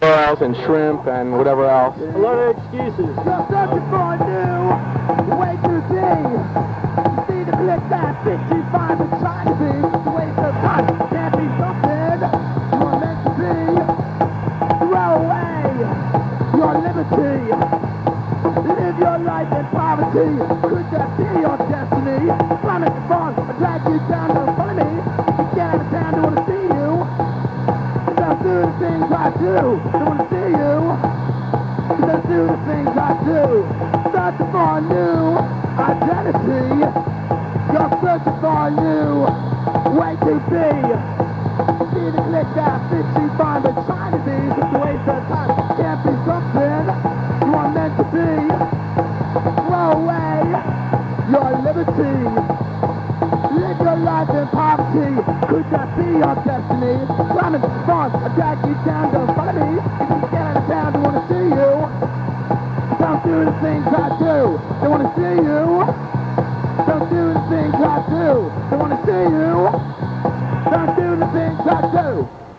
Barrels and shrimp and whatever else. A lot of excuses. You're searching for a new way to be. You see the click that fits you find and try to be. It's a waste of time. Can't be something you are meant to be. Throw away your liberty. Live your life in poverty. Could that be your destiny? Climb at the barn, I drag you down, don't follow me. You get out of town, don't wanna see you. Don't do the things I do, don't wanna see you. Don't do the things I do. Searching for a new identity. You're searching for a new way to be. See the click that fits you fine, but trying to be just a waste of time. Can't be something you are meant to be. Throw away your liberty. Live your life in poverty. Could that be your destiny? Climbing the fun, I drag you down, don't follow me. If you get out of town, don't wanna see you. Don't do the things I do, don't wanna see you. Don't do the things I do, don't wanna see you. Don't do the things I do.